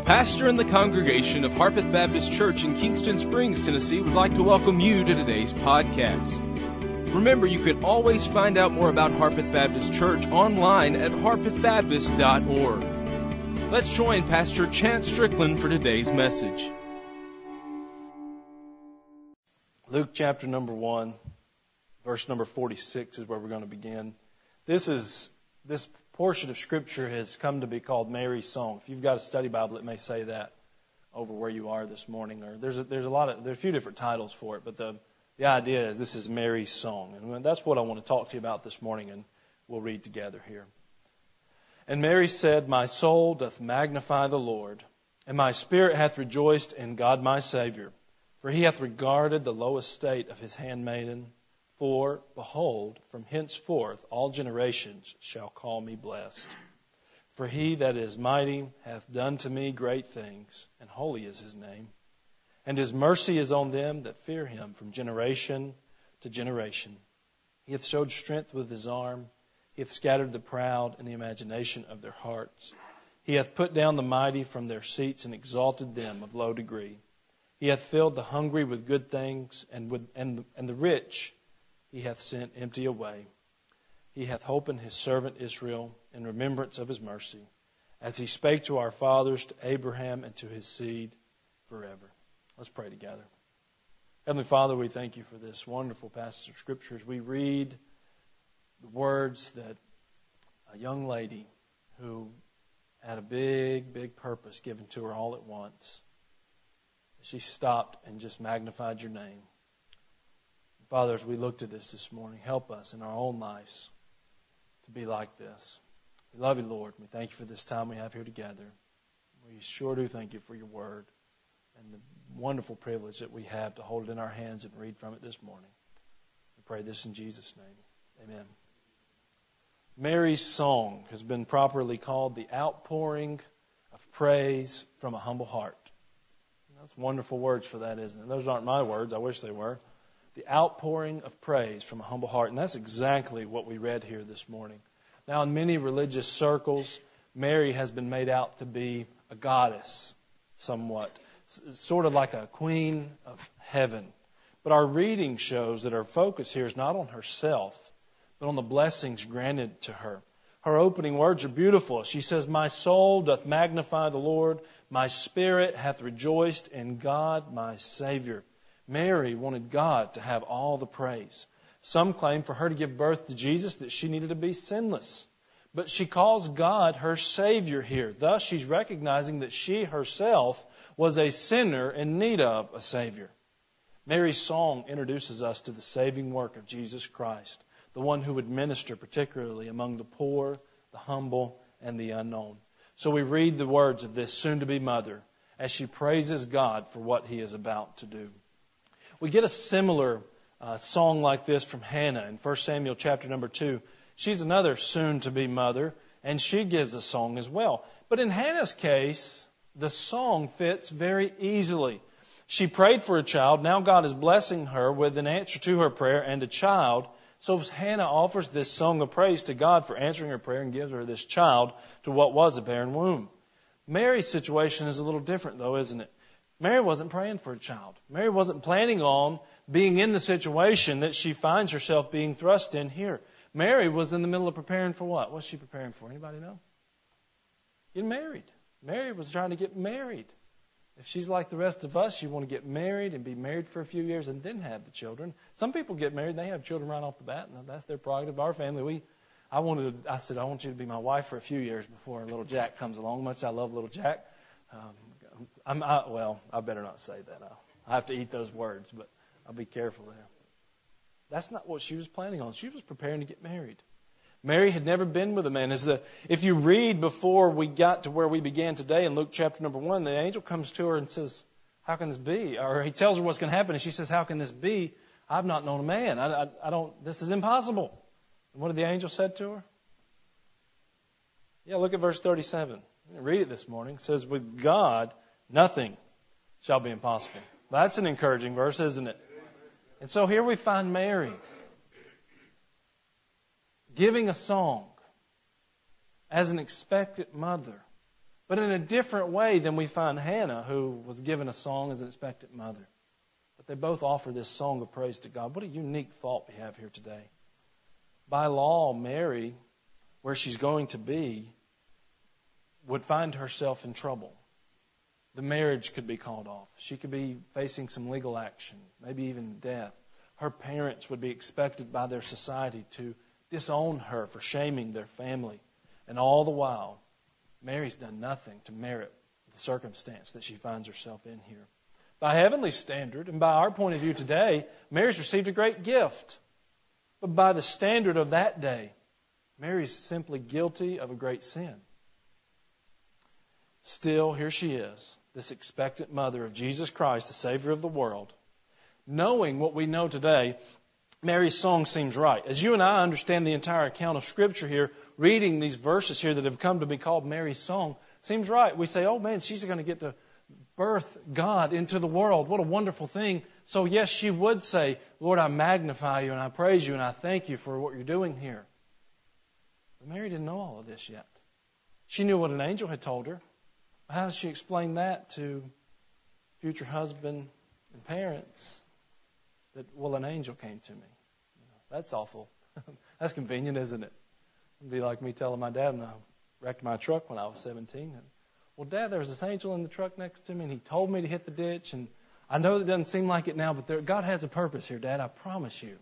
pastor in the congregation of Harpeth Baptist Church in Kingston Springs, Tennessee, would like to welcome you to today's podcast. Remember, you can always find out more about Harpeth Baptist Church online at harpethbaptist.org. Let's join Pastor Chance Strickland for today's message. Luke chapter number 1, verse number 46 is where we're going to begin. This portion of Scripture has come to be called Mary's Song. If you've got a study Bible, it may say that over where you are this morning. Or there's a few different titles for it, but the idea is this is Mary's Song, and that's what I want to talk to you about this morning. And we'll read together here. And Mary said, "My soul doth magnify the Lord, and my spirit hath rejoiced in God my Savior, for He hath regarded the low estate of His handmaiden. For, behold, from henceforth all generations shall call me blessed. For He that is mighty hath done to me great things, and holy is His name. And His mercy is on them that fear Him from generation to generation. He hath showed strength with His arm. He hath scattered the proud in the imagination of their hearts. He hath put down the mighty from their seats and exalted them of low degree. He hath filled the hungry with good things, and the rich He hath sent empty away. He hath holpen His servant Israel in remembrance of His mercy, as He spake to our fathers, to Abraham, and to his seed forever." Let's pray together. Heavenly Father, we thank You for this wonderful passage of Scriptures. We read the words that a young lady who had a big purpose given to her all at once, she stopped and just magnified Your name. Father, as we look to this morning, help us in our own lives to be like this. We love You, Lord. We thank You for this time we have here together. We sure do thank You for Your word and the wonderful privilege that we have to hold it in our hands and read from it this morning. We pray this in Jesus' name. Amen. Mary's song has been properly called the outpouring of praise from a humble heart. That's wonderful words for that, isn't it? Those aren't my words. I wish they were. The outpouring of praise from a humble heart. And that's exactly what we read here this morning. Now, in many religious circles, Mary has been made out to be a goddess, somewhat. Sort of like a queen of heaven. But our reading shows that our focus here is not on herself, but on the blessings granted to her. Her opening words are beautiful. She says, "My soul doth magnify the Lord. My spirit hath rejoiced in God my Savior." Mary wanted God to have all the praise. Some claim for her to give birth to Jesus that she needed to be sinless. But she calls God her Savior here. Thus, she's recognizing that she herself was a sinner in need of a Savior. Mary's song introduces us to the saving work of Jesus Christ, the one who would minister particularly among the poor, the humble, and the unknown. So we read the words of this soon-to-be mother as she praises God for what He is about to do. We get a similar song like this from Hannah in 1 Samuel chapter number 2. She's another soon-to-be mother, and she gives a song as well. But in Hannah's case, the song fits very easily. She prayed for a child. Now God is blessing her with an answer to her prayer and a child. So Hannah offers this song of praise to God for answering her prayer and gives her this child to what was a barren womb. Mary's situation is a little different, though, isn't it? Mary wasn't praying for a child. Mary wasn't planning on being in the situation that she finds herself being thrust in here. Mary was in the middle of preparing for what? What's she preparing for? Anybody know? Getting married. Mary was trying to get married. If she's like the rest of us, you want to get married and be married for a few years and then have the children. Some people get married and they have children right off the bat, and that's their prerogative. Our family, I said, I want you to be my wife for a few years before little Jack comes along. Much I love little Jack. I better not say that. I have to eat those words, but I'll be careful there. That's not what she was planning on. She was preparing to get married. Mary had never been with a man. If you read before we got to where we began today in Luke chapter number 1, the angel comes to her and says, "How can this be?" Or he tells her what's going to happen, and she says, "How can this be? I've not known a man. I don't. This is impossible." And what did the angel said to her? Yeah, look at verse 37. Read it this morning. It says, "With God, nothing shall be impossible." That's an encouraging verse, isn't it? And so here we find Mary giving a song as an expectant mother but in a different way than we find Hannah, who was given a song as an expectant mother. But they both offer this song of praise to God. What a unique thought we have here today. By law, Mary, where she's going to be, would find herself in trouble. The marriage could be called off. She could be facing some legal action, maybe even death. Her parents would be expected by their society to disown her for shaming their family. And all the while, Mary's done nothing to merit the circumstance that she finds herself in here. By heavenly standard, and by our point of view today, Mary's received a great gift. But by the standard of that day, Mary's simply guilty of a great sin. Still, here she is, this expectant mother of Jesus Christ, the Savior of the world. Knowing what we know today, Mary's song seems right. As you and I understand the entire account of Scripture here, reading these verses here that have come to be called Mary's song, seems right. We say, oh man, she's going to get to birth God into the world. What a wonderful thing. So yes, she would say, Lord, I magnify you and I praise you and I thank you for what you're doing here. But Mary didn't know all of this yet. She knew what an angel had told her. How does she explain that to future husband and parents? That, well, an angel came to me. That's awful. That's convenient, isn't it? It'd be like me telling my dad, I wrecked my truck when I was 17. And, well, Dad, there was this angel in the truck next to me, and he told me to hit the ditch. And I know it doesn't seem like it now, but God has a purpose here, Dad. I promise you.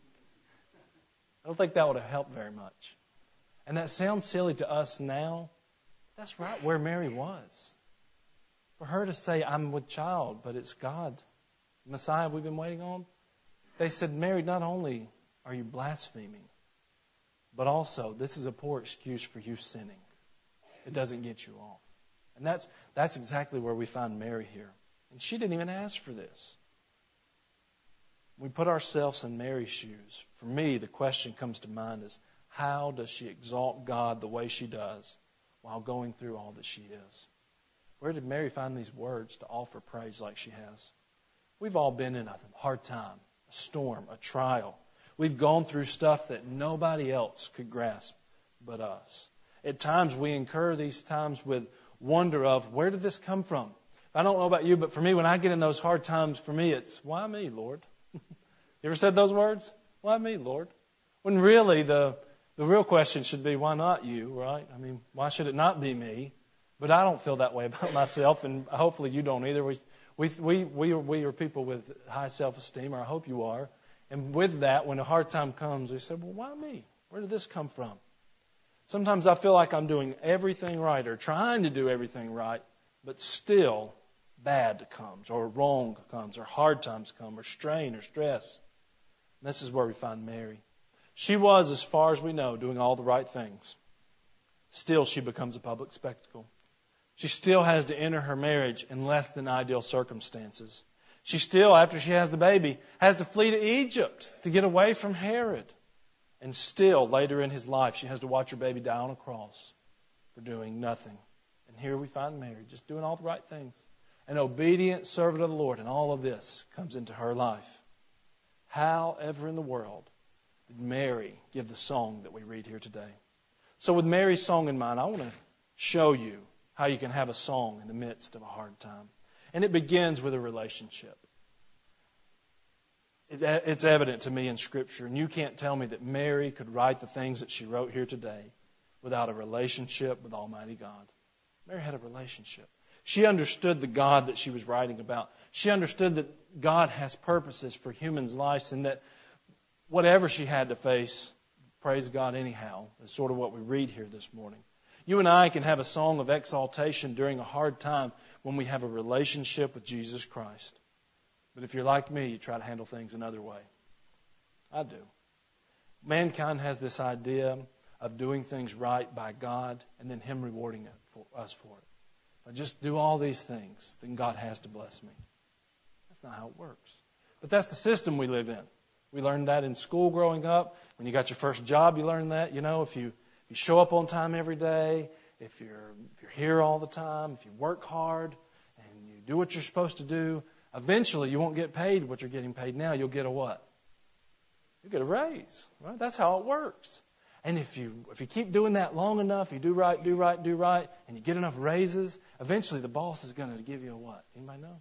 I don't think that would have helped very much. And that sounds silly to us now. That's right where Mary was. For her to say, I'm with child, but it's God, the Messiah we've been waiting on. They said, Mary, not only are you blaspheming, but also this is a poor excuse for you sinning. It doesn't get you off. And that's exactly where we find Mary here. And she didn't even ask for this. We put ourselves in Mary's shoes. For me, the question comes to mind is, how does she exalt God the way she does while going through all that she is? Where did Mary find these words to offer praise like she has? We've all been in a hard time, a storm, a trial. We've gone through stuff that nobody else could grasp but us. At times we incur these times with wonder of, where did this come from? I don't know about you, but for me, when I get in those hard times, for me it's, why me, Lord? You ever said those words? Why me, Lord? When really the real question should be, why not you, right? I mean, why should it not be me? But I don't feel that way about myself, and hopefully you don't either. We are people with high self-esteem, or I hope you are. And with that, when a hard time comes, we say, well, why me? Where did this come from? Sometimes I feel like I'm doing everything right or trying to do everything right, but still bad comes or wrong comes or hard times come or strain or stress. And this is where we find Mary. She was, as far as we know, doing all the right things. Still, she becomes a public spectacle. She still has to enter her marriage in less than ideal circumstances. She still, after she has the baby, has to flee to Egypt to get away from Herod. And still, later in his life, she has to watch her baby die on a cross for doing nothing. And here we find Mary just doing all the right things. An obedient servant of the Lord, and all of this comes into her life. How ever in the world did Mary give the song that we read here today? So with Mary's song in mind, I want to show you how you can have a song in the midst of a hard time. And it begins with a relationship. It's evident to me in Scripture, and you can't tell me that Mary could write the things that she wrote here today without a relationship with Almighty God. Mary had a relationship. She understood the God that she was writing about. She understood that God has purposes for humans' lives, and that whatever she had to face, praise God anyhow, is sort of what we read here this morning. You and I can have a song of exaltation during a hard time when we have a relationship with Jesus Christ. But if you're like me, you try to handle things another way. I do. Mankind has this idea of doing things right by God and then Him rewarding us for it. If I just do all these things, then God has to bless me. That's not how it works. But that's the system we live in. We learned that in school growing up. When you got your first job, you learned that. You know, if you show up on time every day, if you're here all the time, if you work hard and you do what you're supposed to do, eventually you won't get paid what you're getting paid now. You'll get a what? You'll get a raise. Right? That's how it works. And if you keep doing that long enough, you do right, and you get enough raises, eventually the boss is going to give you a what? Anybody know?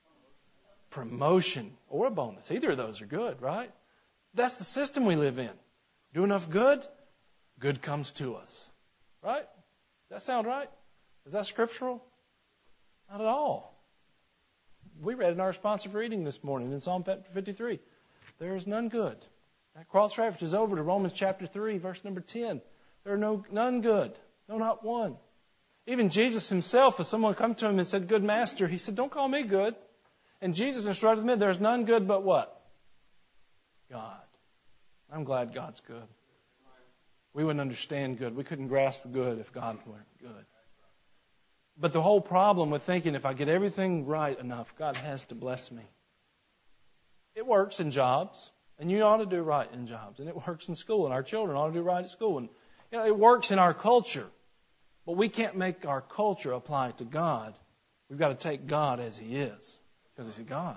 Promotion or a bonus. Either of those are good, right? That's the system we live in. Do enough good, good comes to us. Right? Does that sound right? Is that scriptural? Not at all. We read in our responsive reading this morning in Psalm 53. There is none good. That cross-reference is over to Romans chapter 3, verse number 10. There are none good. No, not one. Even Jesus himself, if someone come to him and said, good master, he said, don't call me good. And Jesus instructed them, there's none good but what? God. I'm glad God's good. We wouldn't understand good. We couldn't grasp good if God weren't good. But the whole problem with thinking if I get everything right enough, God has to bless me. It works in jobs, and you ought to do right in jobs. And it works in school, and our children ought to do right at school. And it works in our culture. But we can't make our culture apply to God. We've got to take God as He is, because He's God.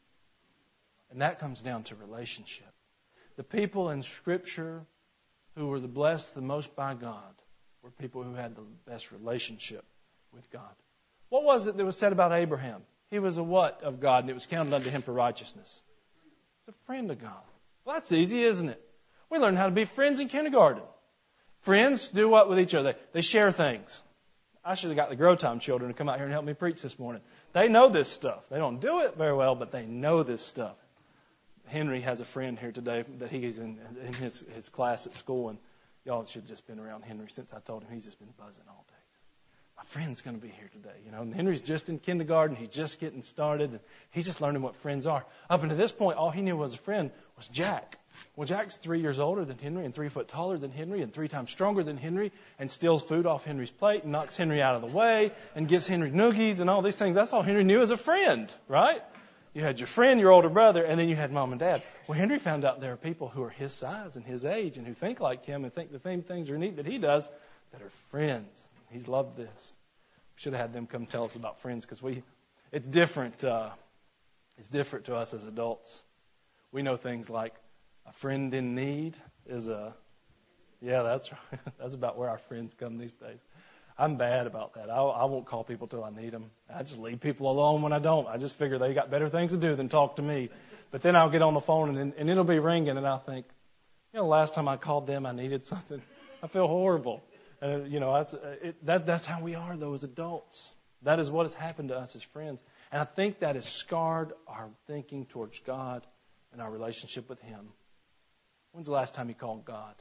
And that comes down to relationship. The people in Scripture who were blessed the most by God were people who had the best relationship with God. What was it that was said about Abraham? He was a what of God, and it was counted unto him for righteousness? He's a friend of God. Well, that's easy, isn't it? We learn how to be friends in kindergarten. Friends do what with each other? They share things. I should have got the Grow Time children to come out here and help me preach this morning. They know this stuff. They don't do it very well, but they know this stuff. Henry has a friend here today that he's in his class at school, and y'all should have just been around Henry since I told him. He's just been buzzing all day. My friend's going to be here today, And Henry's just in kindergarten. He's just getting started, and he's just learning what friends are. Up until this point, all he knew was a friend was Jack. Well, Jack's 3 years older than Henry and 3 foot taller than Henry and 3 times stronger than Henry and steals food off Henry's plate and knocks Henry out of the way and gives Henry noogies and all these things. That's all Henry knew as a friend, right? You had your friend, your older brother, and then you had mom and dad. Well, Henry found out there are people who are his size and his age and who think like him and think the same things are neat that he does that are friends. He's loved this. We should have had them come tell us about friends because it's different. It's different to us as adults. We know things like a friend in need is that's right. That's about where our friends come these days. I'm bad about that. I won't call people till I need them. I just leave people alone when I don't. I just figure they got better things to do than talk to me. But then I'll get on the phone and it'll be ringing and I'll think, last time I called them, I needed something. I feel horrible. That's how we are, though, as adults. That is what has happened to us as friends. And I think that has scarred our thinking towards God and our relationship with Him. When's the last time you called God?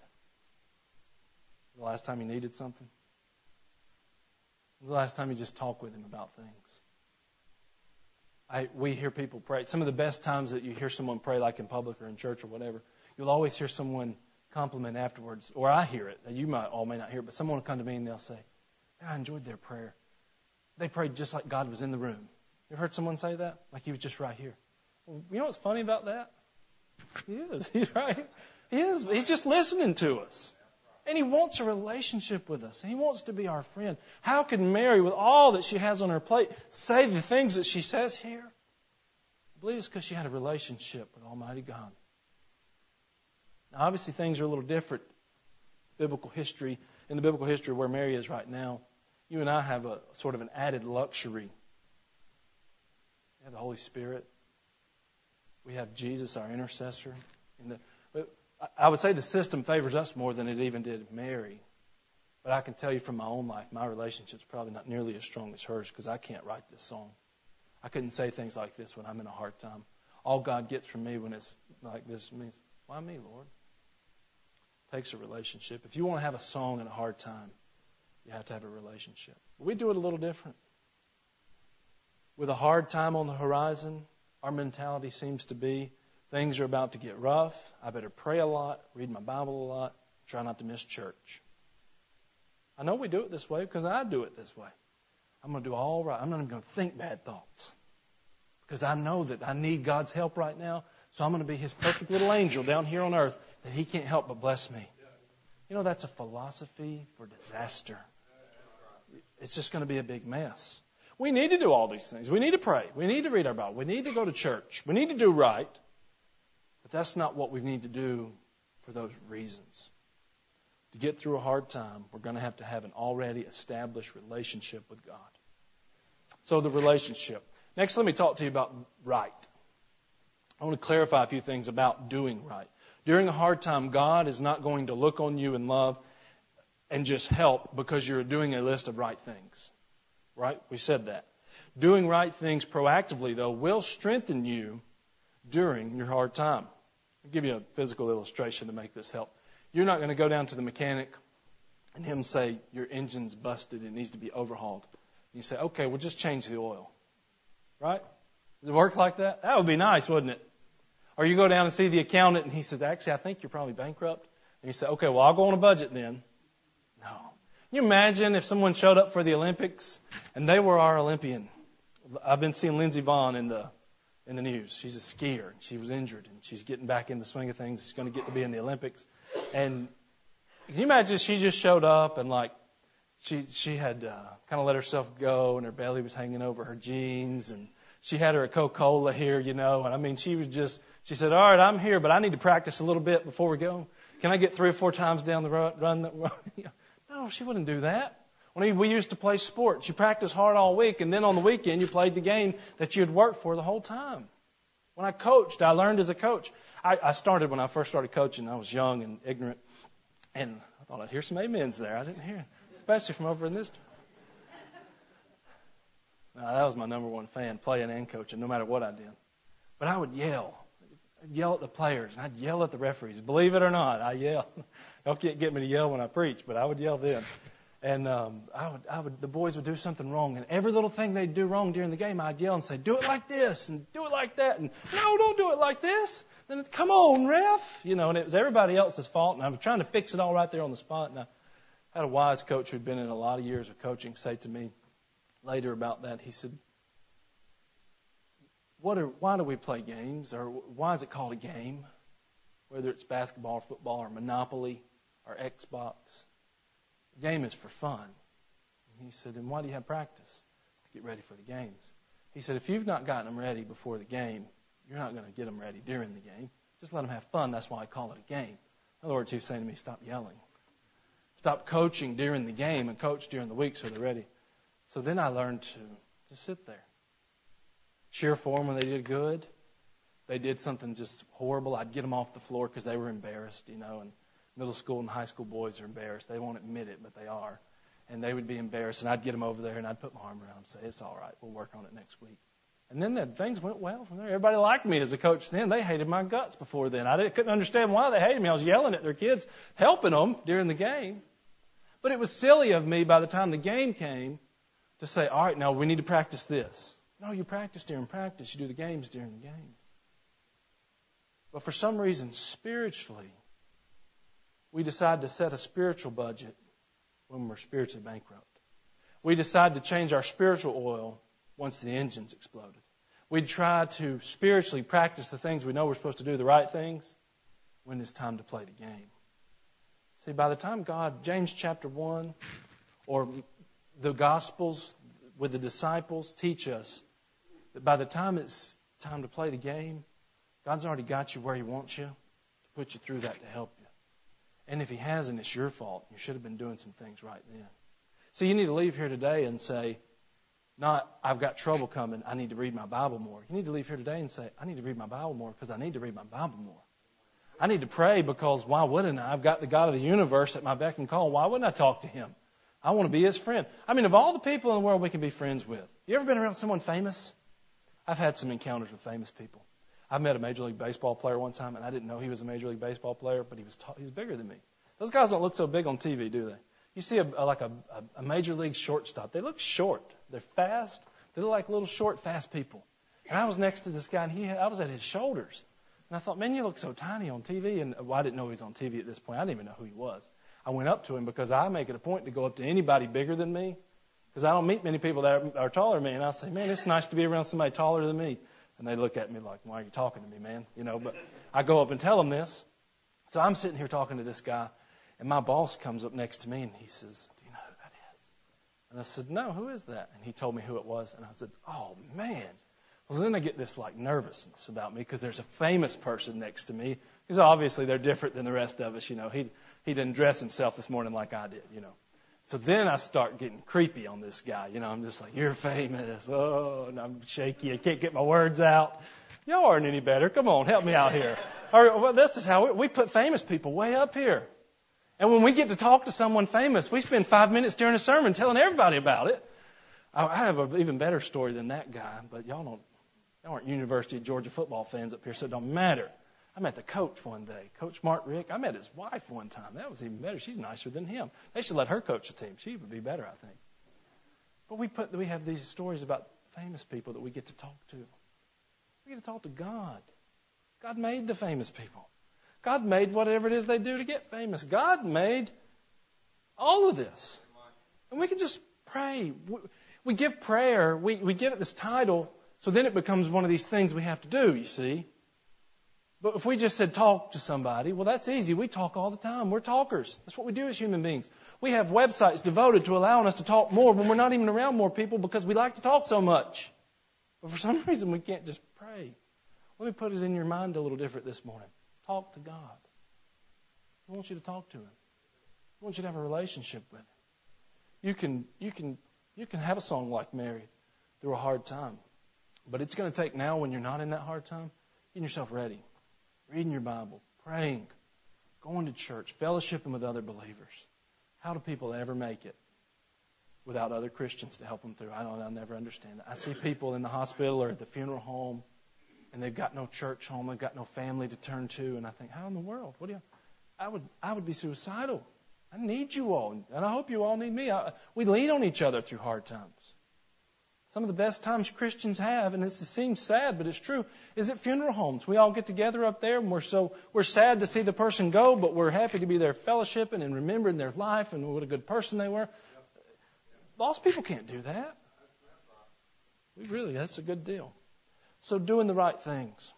The last time you needed something? When's the last time you just talked with Him about things? We hear people pray. Some of the best times that you hear someone pray, like in public or in church or whatever, you'll always hear someone compliment afterwards, or I hear it. You may not hear it, but someone will come to me and they'll say, I enjoyed their prayer. They prayed just like God was in the room. You ever heard someone say that? Like He was just right here. Well, you know what's funny about that? He is. He's right. He is. He's just listening to us. And He wants a relationship with us. And He wants to be our friend. How can Mary, with all that she has on her plate, say the things that she says here? I believe it's because she had a relationship with Almighty God. Now, obviously, things are a little different. In the biblical history where Mary is right now, you and I have a sort of an added luxury. We have the Holy Spirit. We have Jesus, our intercessor. I would say the system favors us more than it even did Mary. But I can tell you from my own life, my relationship's probably not nearly as strong as hers because I can't write this song. I couldn't say things like this when I'm in a hard time. All God gets from me when it's like this means, why me, Lord? It takes a relationship. If you want to have a song in a hard time, you have to have a relationship. But we do it a little different. With a hard time on the horizon, our mentality seems to be, things are about to get rough. I better pray a lot, read my Bible a lot, try not to miss church. I know we do it this way because I do it this way. I'm going to do all right. I'm not even going to think bad thoughts because I know that I need God's help right now. So I'm going to be His perfect little angel down here on earth that He can't help but bless me. That's a philosophy for disaster. It's just going to be a big mess. We need to do all these things. We need to pray. We need to read our Bible. We need to go to church. We need to do right. But that's not what we need to do for those reasons. To get through a hard time, we're going to have an already established relationship with God. So the relationship. Next, let me talk to you about right. I want to clarify a few things about doing right. During a hard time, God is not going to look on you in love and just help because you're doing a list of right things. Right? We said that. Doing right things proactively, though, will strengthen you during your hard time. I'll give you a physical illustration to make this help. You're not going to go down to the mechanic and him say, your engine's busted, it needs to be overhauled. And you say, okay, we'll just change the oil. Right? Does it work like that? That would be nice, wouldn't it? Or you go down and see the accountant and he says, actually, I think you're probably bankrupt. And you say, okay, well, I'll go on a budget then. No. Can you imagine if someone showed up for the Olympics and they were our Olympian? I've been seeing Lindsey Vonn in the news. She's a skier. She was injured and she's getting back in the swing of things. She's going to get to be in the Olympics. And can you imagine she just showed up and like she had kind of let herself go and her belly was hanging over her jeans and she had her a Coca-Cola here, you know. And I mean, she said, all right, I'm here, but I need to practice a little bit before we go. Can I get 3 or 4 times down the road? No, she wouldn't do that. When we used to play sports, you practiced hard all week, and then on the weekend you played the game that you had worked for the whole time. When I coached, I learned as a coach. I started when I first started coaching. I was young and ignorant, and I thought I'd hear some amens there. I didn't hear it, especially from over in this. Now, that was my number one fan, playing and coaching, no matter what I did. But I would yell. I'd yell at the players, and I'd yell at the referees. Believe it or not, I yell. Y'all can't get me to yell when I preach, but I would yell then. And the boys would do something wrong, and every little thing they'd do wrong during the game, I'd yell and say, do it like this, and do it like that, and no, don't do it like this. Then, come on, ref. You know, and it was everybody else's fault, and I was trying to fix it all right there on the spot. And I had a wise coach who'd been in a lot of years of coaching say to me later about that, he said, why do we play games, or why is it called a game? Whether it's basketball or football or Monopoly or Xbox. The game is for fun. And he said, and why do you have practice? To get ready for the games. He said, if you've not gotten them ready before the game, you're not going to get them ready during the game. Just let them have fun. That's why I call it a game. In other words, he was saying to me, stop yelling. Stop coaching during the game and coach during the week so they're ready. So then I learned to just sit there. Cheer for them when they did good. They did something just horrible, I'd get them off the floor because they were embarrassed, you know, and middle school and high school boys are embarrassed. They won't admit it, but they are. And they would be embarrassed, and I'd get them over there, and I'd put my arm around them and say, it's all right, we'll work on it next week. And then things went well from there. Everybody liked me as a coach then. They hated my guts before then. I couldn't understand why they hated me. I was yelling at their kids, helping them during the game. But it was silly of me by the time the game came to say, all right, now we need to practice this. No, you practice during practice. You do the games during the games. But for some reason, spiritually, we decide to set a spiritual budget when we're spiritually bankrupt. We decide to change our spiritual oil once the engine's exploded. We try to spiritually practice the things we know we're supposed to do, the right things, when it's time to play the game. See, by the time James chapter 1, or the Gospels with the disciples teach us that by the time it's time to play the game, God's already got you where He wants you to put you through that to help you. And if He hasn't, it's your fault. You should have been doing some things right then. So you need to leave here today and say, not, I've got trouble coming, I need to read my Bible more. You need to leave here today and say, I need to read my Bible more because I need to read my Bible more. I need to pray because why wouldn't I? I've got the God of the universe at my beck and call. Why wouldn't I talk to Him? I want to be His friend. I mean, of all the people in the world we can be friends with, you ever been around someone famous? I've had some encounters with famous people. I met a Major League Baseball player one time, and I didn't know he was a Major League Baseball player, but he was bigger than me. Those guys don't look so big on TV, do they? You see a Major League shortstop. They look short. They're fast. They look like little short, fast people. And I was next to this guy, and I was at his shoulders. And I thought, man, you look so tiny on TV. And I didn't know he was on TV at this point. I didn't even know who he was. I went up to him because I make it a point to go up to anybody bigger than me because I don't meet many people that are taller than me. And I say, man, it's nice to be around somebody taller than me. And they look at me like, why are you talking to me, man? You know, but I go up and tell them this. So I'm sitting here talking to this guy, and my boss comes up next to me, and he says, do you know who that is? And I said, no, who is that? And he told me who it was. And I said, oh, man. Well, then I get this like nervousness about me because there's a famous person next to me. Because obviously they're different than the rest of us. He didn't dress himself this morning like I did. So then I start getting creepy on this guy. I'm just like, you're famous. Oh, and I'm shaky. I can't get my words out. Y'all aren't any better. Come on, help me out here. Well, this is how we put famous people way up here. And when we get to talk to someone famous, we spend 5 minutes during a sermon telling everybody about it. I have an even better story than that guy, but y'all aren't University of Georgia football fans up here, so it don't matter. I met the coach one day, Coach Mark Rick. I met his wife one time. That was even better. She's nicer than him. They should let her coach the team. She would be better, I think. But we have these stories about famous people that we get to talk to. We get to talk to God. God made the famous people. God made whatever it is they do to get famous. God made all of this. And we can just pray. We give prayer, we give it this title, so then it becomes one of these things we have to do, you see. But if we just said talk to somebody, well, that's easy. We talk all the time. We're talkers. That's what we do as human beings. We have websites devoted to allowing us to talk more when we're not even around more people because we like to talk so much. But for some reason, we can't just pray. Let me put it in your mind a little different this morning. Talk to God. He wants you to talk to Him. He wants you to have a relationship with Him. You can have a song like Mary through a hard time. But it's going to take now when you're not in that hard time, getting yourself ready. Reading your Bible, praying, going to church, fellowshipping with other believers. How do people ever make it without other Christians to help them through? I'll never understand that. I see people in the hospital or at the funeral home, and they've got no church home, they've got no family to turn to, and I think, how in the world? I would be suicidal. I need you all, and I hope you all need me. We lean on each other through hard times. Some of the best times Christians have, and this seems sad, but it's true, is at funeral homes. We all get together up there, and we're sad to see the person go, but we're happy to be there fellowshipping and remembering their life and what a good person they were. Lost people can't do that. That's a good deal. So doing the right things.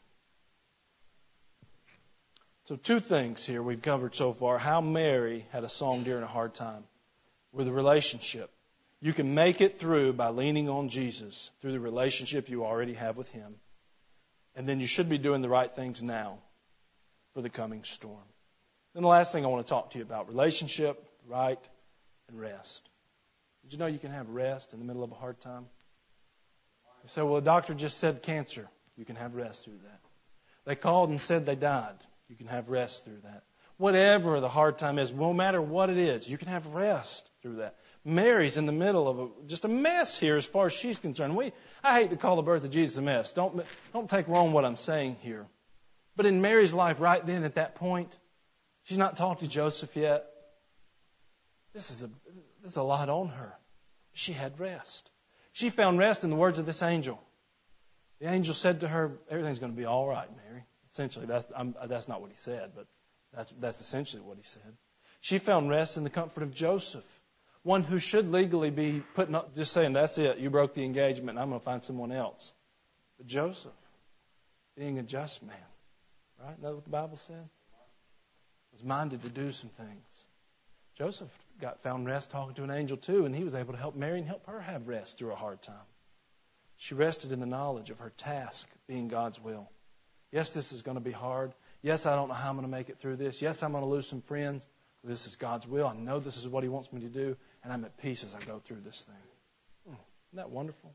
So 2 things here we've covered so far. How Mary had a song during a hard time. With a relationship. You can make it through by leaning on Jesus through the relationship you already have with Him. And then you should be doing the right things now for the coming storm. Then the last thing I want to talk to you about, relationship, right, and rest. Did you know you can have rest in the middle of a hard time? You say, well, the doctor just said cancer. You can have rest through that. They called and said they died. You can have rest through that. Whatever the hard time is, no matter what it is, you can have rest through that. Mary's in the middle of just a mess here as far as she's concerned. I hate to call the birth of Jesus a mess. Don't take wrong what I'm saying here. But in Mary's life right then at that point, she's not talked to Joseph yet. This is a lot on her. She had rest. She found rest in the words of this angel. The angel said to her, everything's going to be all right, Mary. Essentially, that's not what he said, but that's essentially what he said. She found rest in the comfort of Joseph. One who should legally be just saying, that's it, you broke the engagement, and I'm going to find someone else. But Joseph, being a just man, right? Isn't that what the Bible said? Was minded to do some things. Joseph found rest talking to an angel too, and he was able to help Mary and help her have rest through a hard time. She rested in the knowledge of her task being God's will. Yes, this is going to be hard. Yes, I don't know how I'm going to make it through this. Yes, I'm going to lose some friends. But this is God's will. I know this is what He wants me to do, and I'm at peace as I go through this thing. Isn't that wonderful?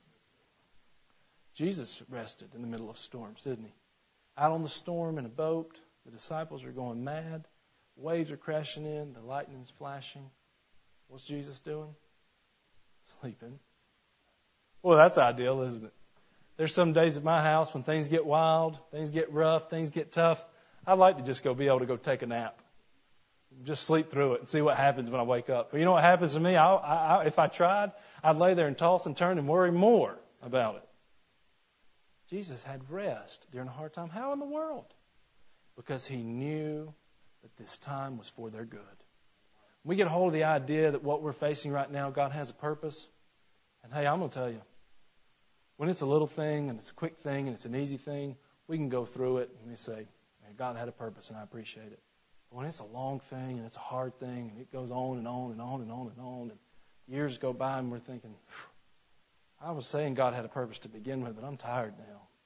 Jesus rested in the middle of storms, didn't He? Out on the storm in a boat, the disciples are going mad. Waves are crashing in. The lightning's flashing. What's Jesus doing? Sleeping. Well, that's ideal, isn't it? There's some days at my house when things get wild, things get rough, things get tough. I'd like to just be able to go take a nap. Just sleep through it and see what happens when I wake up. But you know what happens to me? If I tried, I'd lay there and toss and turn and worry more about it. Jesus had rest during a hard time. How in the world? Because He knew that this time was for their good. We get a hold of the idea that what we're facing right now, God has a purpose. And hey, I'm going to tell you, when it's a little thing and it's a quick thing and it's an easy thing, we can go through it and we say, man, God had a purpose and I appreciate it. But when it's a long thing and it's a hard thing and it goes on and on and on and on and on and years go by and we're thinking, I was saying God had a purpose to begin with, but I'm tired now.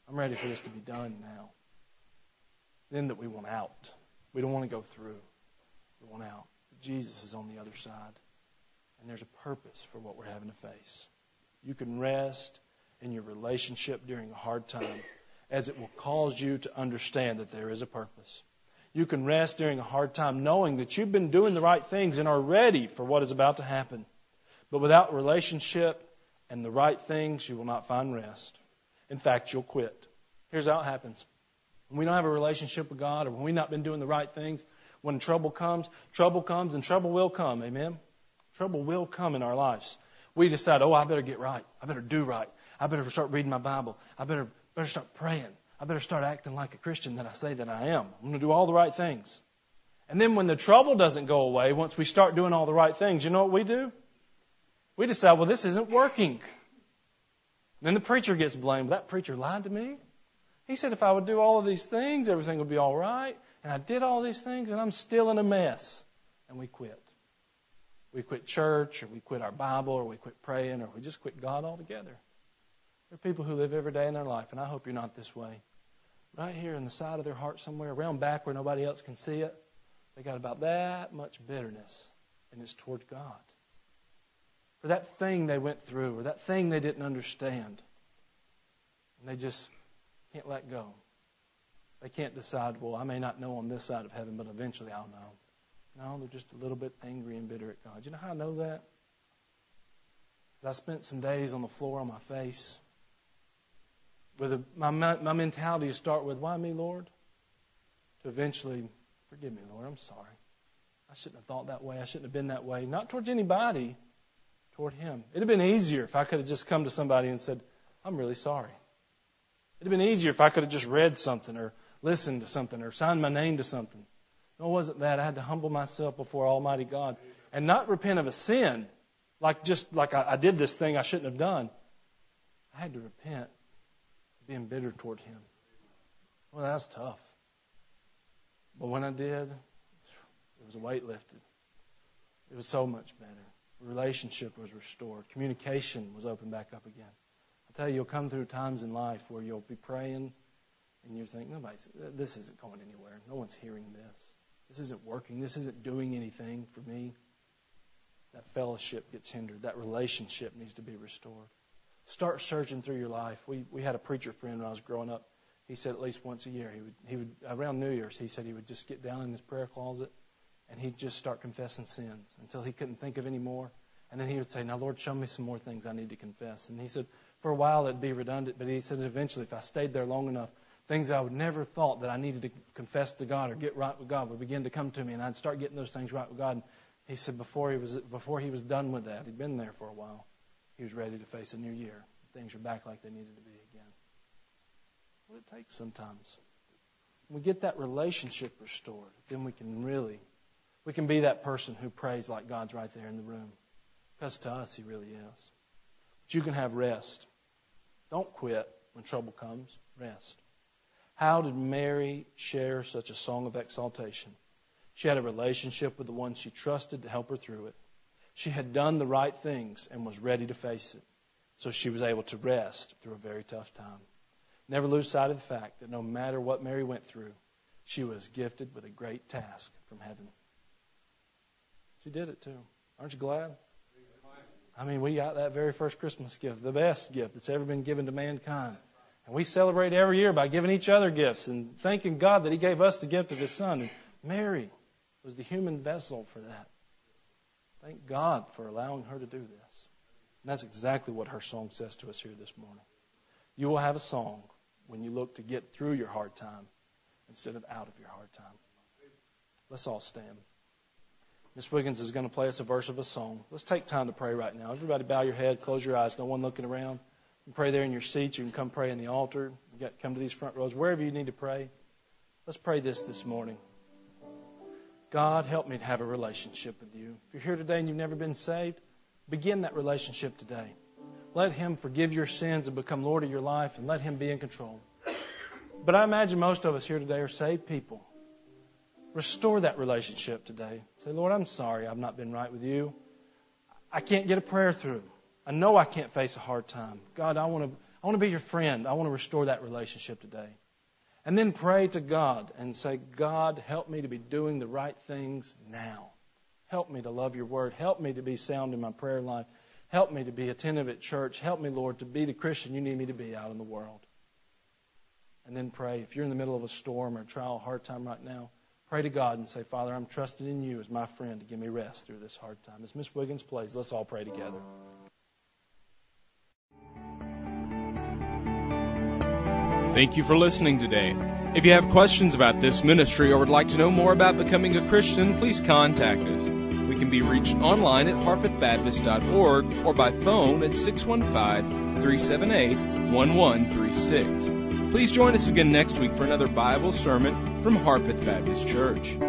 I'm ready for this to be done now. Then that we want out. We don't want to go through. We want out. But Jesus is on the other side. And there's a purpose for what we're having to face. You can rest in your relationship during a hard time, as it will cause you to understand that there is a purpose. You can rest during a hard time knowing that you've been doing the right things and are ready for what is about to happen. But without relationship and the right things, you will not find rest. In fact, you'll quit. Here's how it happens. When we don't have a relationship with God, or when we've not been doing the right things, when trouble comes, and trouble will come. Amen? Trouble will come in our lives. We decide, I better get right. I better do right. I better start reading my Bible. I better start praying. I better start acting like a Christian that I say that I am. I'm going to do all the right things. And then when the trouble doesn't go away, once we start doing all the right things, you know what we do? We decide, this isn't working. Then the preacher gets blamed. That preacher lied to me. He said if I would do all of these things, everything would be all right. And I did all these things, and I'm still in a mess. And we quit. We quit church, or we quit our Bible, or we quit praying, or we just quit God altogether. There are people who live every day in their life, and I hope you're not this way. Right here in the side of their heart somewhere, around back where nobody else can see it, they got about that much bitterness, and it's toward God. For that thing they went through, or that thing they didn't understand. And they just can't let go. They can't decide, I may not know on this side of heaven, but eventually I'll know. No, they're just a little bit angry and bitter at God. You know how I know that? Because I spent some days on the floor on my face with my mentality to start with, why me, Lord? To eventually, forgive me, Lord, I'm sorry. I shouldn't have thought that way. I shouldn't have been that way. Not towards anybody, toward Him. It would have been easier if I could have just come to somebody and said, I'm really sorry. It would have been easier if I could have just read something or listened to something or signed my name to something. No, it wasn't that. I had to humble myself before Almighty God and not repent of a sin like I did this thing I shouldn't have done. I had to repent of being bitter toward Him. Well, that's tough. But when I did, it was a weight lifted. It was so much better. Relationship was restored. Communication was opened back up again. I tell you, you'll come through times in life where you'll be praying and you think, this isn't going anywhere. No one's hearing this. This isn't working. This isn't doing anything for me. That fellowship gets hindered. That relationship needs to be restored. Start searching through your life. We had a preacher friend when I was growing up. He said at least once a year, he would around New Year's, he said he would just get down in his prayer closet and he'd just start confessing sins until he couldn't think of any more. And then he would say, now, Lord, show me some more things I need to confess. And he said, for a while it'd be redundant, but he said eventually if I stayed there long enough, things I would never thought that I needed to confess to God or get right with God would begin to come to me, and I'd start getting those things right with God. And he said before he was done with that, he'd been there for a while, he was ready to face a new year. Things were back like they needed to be again. What it takes sometimes. When we get that relationship restored, then we can be that person who prays like God's right there in the room. Because to us, He really is. But you can have rest. Don't quit when trouble comes. Rest. How did Mary share such a song of exaltation? She had a relationship with the one she trusted to help her through it. She had done the right things and was ready to face it. So she was able to rest through a very tough time. Never lose sight of the fact that no matter what Mary went through, she was gifted with a great task from heaven. She did it too. Aren't you glad? I mean, we got that very first Christmas gift, the best gift that's ever been given to mankind. And we celebrate every year by giving each other gifts and thanking God that He gave us the gift of His Son. And Mary was the human vessel for that. Thank God for allowing her to do this. And that's exactly what her song says to us here this morning. You will have a song when you look to get through your hard time instead of out of your hard time. Let's all stand. Miss Wiggins is going to play us a verse of a song. Let's take time to pray right now. Everybody bow your head, close your eyes, no one looking around. You can pray there in your seats. You can come pray in the altar. You got to come to these front rows. Wherever you need to pray, let's pray this morning. God, help me to have a relationship with You. If you're here today and you've never been saved, begin that relationship today. Let Him forgive your sins and become Lord of your life, and let Him be in control. But I imagine most of us here today are saved people. Restore that relationship today. Say, Lord, I'm sorry I've not been right with You. I can't get a prayer through. I know I can't face a hard time. God, I want I want to be your friend. I want to restore that relationship today. And then pray to God and say, God, help me to be doing the right things now. Help me to love your word. Help me to be sound in my prayer life. Help me to be attentive at church. Help me, Lord, to be the Christian you need me to be out in the world. And then pray. If you're in the middle of a storm or a trial, a hard time right now, pray to God and say, Father, I'm trusting in you as my friend to give me rest through this hard time. As Miss Wiggins plays, let's all pray together. Thank you for listening today. If you have questions about this ministry or would like to know more about becoming a Christian, please contact us. We can be reached online at harpethbaptist.org or by phone at 615-378-1136. Please join us again next week for another Bible sermon from Harpeth Baptist Church.